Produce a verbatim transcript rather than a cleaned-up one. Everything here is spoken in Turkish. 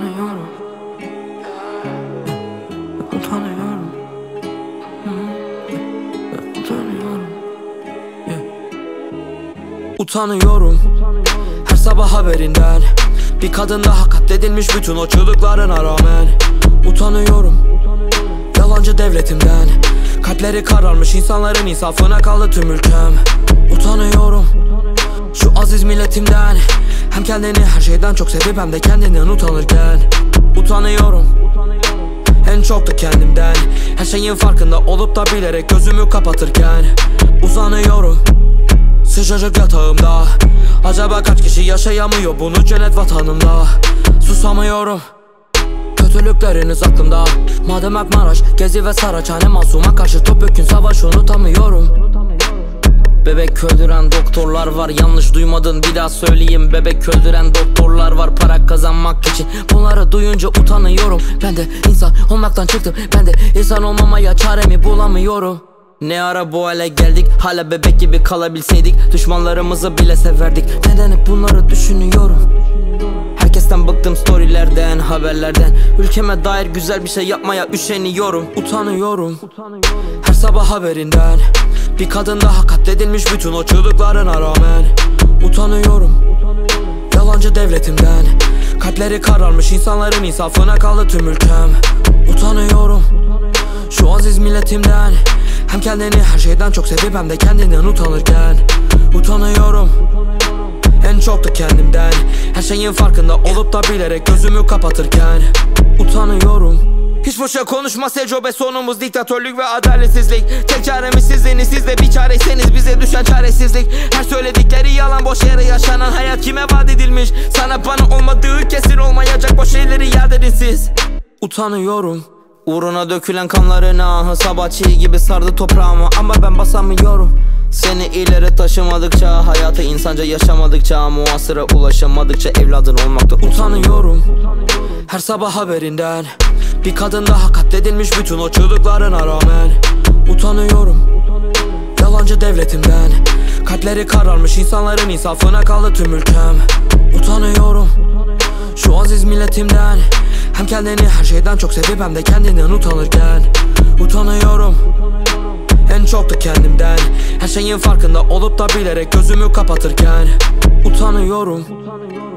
Utanıyorum. Utanıyorum. Utanıyorum. Utanıyorum. Her sabah haberinden bir kadın daha katledilmiş bütün o çığlıklarına rağmen. Utanıyorum. Yalancı devletimden kalpleri kararmış insanların insafına kaldı tüm ülkem. Utanıyorum. Şu aziz milletimden hem kendini her şeyden çok sevip hem de kendinden utanırken. Utanıyorum. En çok da kendimden, her şeyin farkında olup da bilerek gözümü kapatırken. Uzanıyorum sıcacık yatağımda. Acaba kaç kişi yaşayamıyor bunu cennet vatanımda? Susamıyorum, kötülükleriniz aklımda. Madem Akmaraş, Gezi ve Saraçhane, masuma karşı topyekün savaş unutamıyorum. Bebek öldüren doktorlar var, yanlış duymadın bir daha söyleyeyim. Bebek öldüren doktorlar var para kazanmak için. Bunları duyunca utanıyorum. Ben de insan olmaktan çıktım, ben de insan olmamaya çaremi bulamıyorum. Ne ara bu hale geldik, hala bebek gibi kalabilseydik. Düşmanlarımızı bile severdik, neden hep bunları düşünüyorum. Herkesten bıktım, storylerden, haberlerden. Ülkeme dair güzel bir şey yapmaya üşeniyorum. Utanıyorum. Her sabah haberinden bir kadın daha katledilmiş bütün o çığlıklarına rağmen. Utanıyorum. Yalancı devletimden kalpleri kararmış insanların insafına kaldı tüm ülkem. Utanıyorum. Şu aziz milletimden hem kendini her şeyden çok sevip hem de kendinden utanırken. Utanıyorum. En çok da kendimden, her şeyin farkında olup da bilerek gözümü kapatırken. Utanıyorum. Hiç boşa konuşma Seco be, sonumuz diktatörlük ve adaletsizlik. Tek çaremiz sizsiniz, siz de bir çareyseniz bize düşen çaresizlik. Her söyledikleri yalan, boş yere yaşanan hayat kime vaat edilmiş? Sana bana olmadığı kesin olmayacak, boş şeyleri yad edin siz. Utanıyorum. Uğruna dökülen kanların ahı sabah çiğ gibi sardı toprağımı, ama ben basamıyorum. Seni ileri taşımadıkça, hayatı insanca yaşamadıkça, muhasıra ulaşamadıkça evladın olmakta utanıyorum. Her sabah haberinden bir kadın daha katledilmiş bütün o çığlıklarına rağmen. Utanıyorum. Yalancı devletimden kalpleri kararmış insanların insafına kaldı tüm ülkem. Utanıyorum. Şu aziz milletimden hem kendini her şeyden çok sevip hem de kendinden utanırken. Utanıyorum. En çok da kendimden, her şeyin farkında olup da bilerek gözümü kapatırken. Utanıyorum.